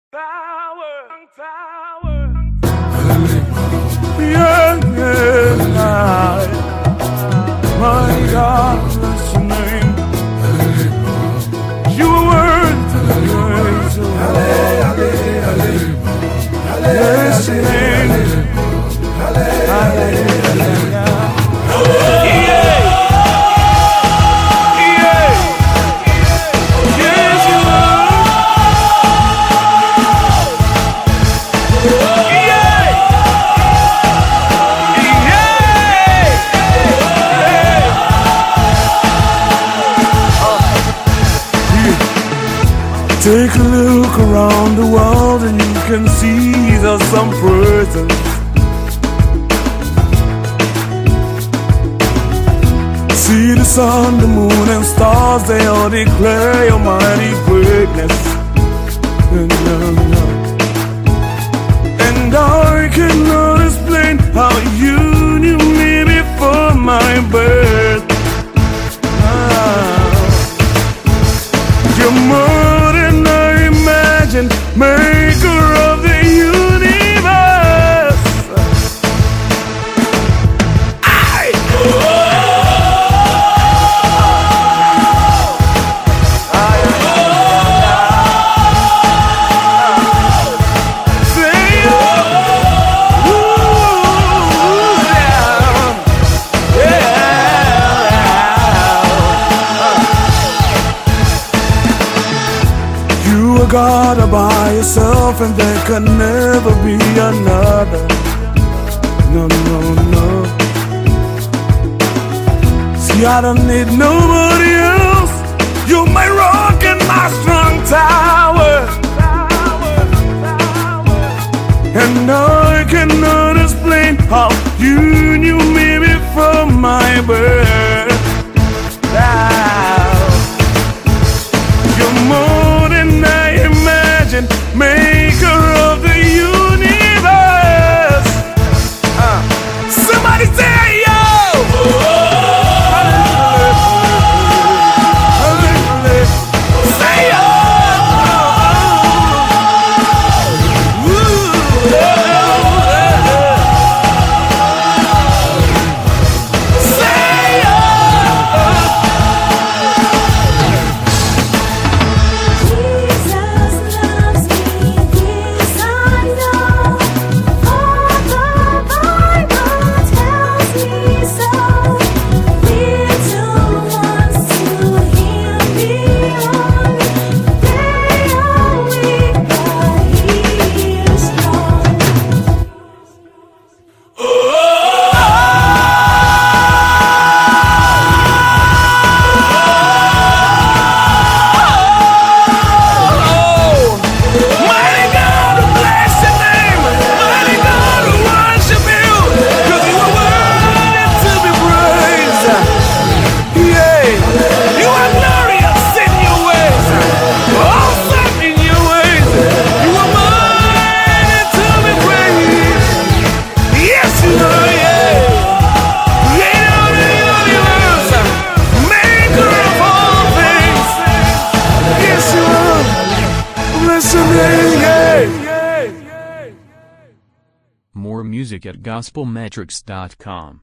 Yeah, yeah, my God, bless your name. You are worthy to be praised. Bless your name. Hallelujah. Take a look around the world and you can see there's some presence. See the sun, the moon and stars, they all declare your mighty greatness. And I cannot explain how you knew me before my birth. You're more than I imagined, maker of the universe. God all by yourself, and there can never be another. No, no, no. See, I don't need nobody else. You're my rock and my strong tower. And I cannot explain how you knew me before my birth. You're more than I imagined, maker of the universe. Somebody say yo! Say yo! More music at gospelmetrics.com.